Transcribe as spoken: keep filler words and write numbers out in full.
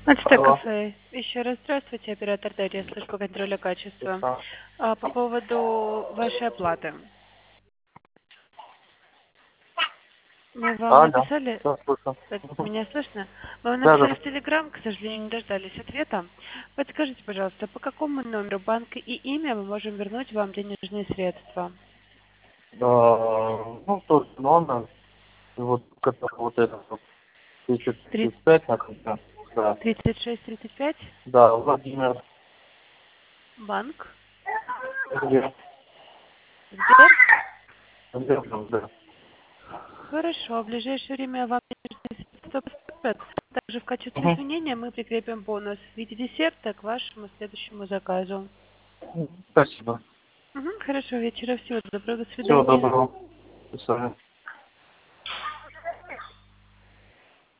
Ацтек Алло. кафе. Еще раз здравствуйте, оператор Дарья, служба контроля качества. Да. А, по поводу вашей оплаты. Мы вам А, да. написали, Да, слышно. э, Мгм. меня слышно? Мы вам Да, написали да. в Телеграм, к сожалению, не дождались ответа. Подскажите, пожалуйста, по какому номеру банка и имя мы можем вернуть вам денежные средства? А, ну, тот номер, вот, который вот этот вот, тридцать Три- пять на конце. Да. тридцать шесть тридцать пять, Да, Владимир. банк, Где? Сбер. Где там, да. Хорошо, в ближайшее время вам денежные средства поступят. Также в качестве Мгм. извинения мы прикрепим бонус в виде десерта к вашему следующему заказу. Спасибо. Мгм, хорошего вечера, всего доброго, до Всего свидания. доброго. До свидания.